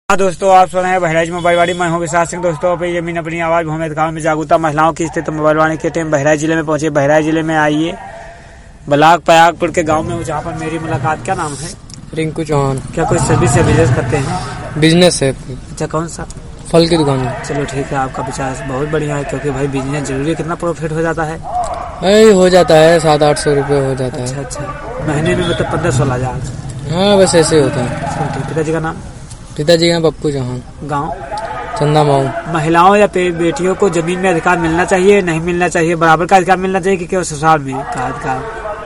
हाँ दोस्तों, आप सुन रहे हैं बहराइच मोबाइल वाणी। मैं हूं विशाल सिंह। दोस्तों पे जमीन अपनी आवाज भूमि गांव में जागरूकता महिलाओं की स्थिति मोबाइल वाणी के टीम बहराइच जिले में पहुंचे। बहराइच जिले में आइए ब्लॉक पयागपुर के गांव में, जहाँ पर मेरी मुलाकात। क्या नाम है? रिंकू चौहान। क्या कोई सर्विस या बिजनेस करते हैं? बिजनेस है। अच्छा, कौन सा? फल की दुकान है। चलो ठीक है, आपका विचार बहुत बढ़िया है, क्योंकि भाई बिजनेस जरूरी है। कितना प्रॉफिट हो जाता है? हो जाता है 700-800 रुपये हो जाता है। अच्छा, महीने में मतलब 15-16 हजार। हाँ, बस ऐसे होता है। पिताजी का नाम? पिताजी का पप्पू चौहान। गाँव? चंदा माऊ। महिलाओं या बेटियों को जमीन में अधिकार मिलना चाहिए, नहीं मिलना चाहिए? बराबर का अधिकार मिलना चाहिए कि केवल ससुराल में का अधिकार?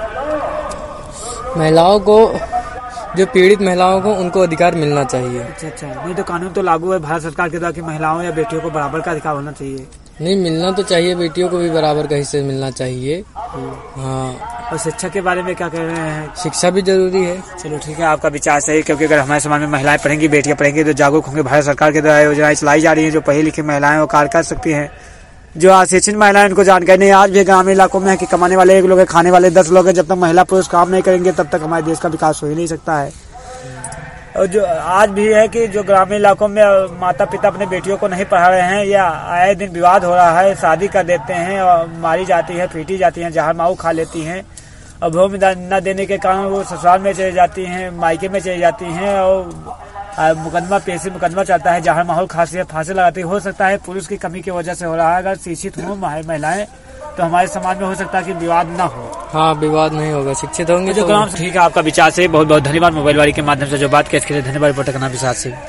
महिलाओं को, जो पीड़ित महिलाओं को, उनको अधिकार मिलना चाहिए। अच्छा, नहीं तो कानून तो लागू है भारत सरकार के द्वारा कि महिलाओं या बेटियों को बराबर का अधिकार होना चाहिए। नहीं, मिलना तो चाहिए, बेटियों को भी बराबर का हिस्से मिलना चाहिए। हाँ। और शिक्षा के बारे में क्या कह रहे हैं? शिक्षा भी जरूरी है। चलो ठीक है, आपका विचार सही, क्योंकि अगर हमारे समाज में महिलाएं पढ़ेंगी, बेटियां पढ़ेंगी तो जागरूक होंगे। भारत सरकार के द्वारा योजनाएं चलाई जा रही हैं, जो पढ़ी लिखी महिलाएं वो कार्य कर सकती हैं। जो अशिक्षित महिलाएं, उनको जानकारी नहीं। आज भी ग्रामीण इलाकों में है कि कमाने वाले 1 लोग है, खाने वाले 10 लोग हैं। जब तक महिला पुरुष काम नहीं करेंगे तब तक हमारे देश का विकास हो ही नहीं सकता है। और जो आज भी है कि जो ग्रामीण इलाकों में माता पिता अपने बेटियों को नहीं पढ़ा रहे हैं, या आए दिन विवाद हो रहा है, शादी कर देते हैं और मारी जाती है, पीटी जाती हैं, जहर माऊ खा लेती हैं। और भूमि न देने के कारण वो ससुराल में चली जाती हैं, मायके में चली जाती हैं, और मुकदमा चलता है, जहर माहौल फांसी लगाती। हो सकता है पुरुष की कमी की वजह से हो रहा है। अगर शिक्षित हो महिलाएं तो हमारे समाज में हो सकता है कि विवाद न हो। हाँ, विवाद नहीं होगा, शिक्षित होंगे जो तो। ठीक है, आपका विचार से बहुत बहुत धन्यवाद। मोबाइल वाणी के माध्यम से जो बात की, इसके लिए धन्यवाद। रिपोर्टर का नाम विशाल सिंह।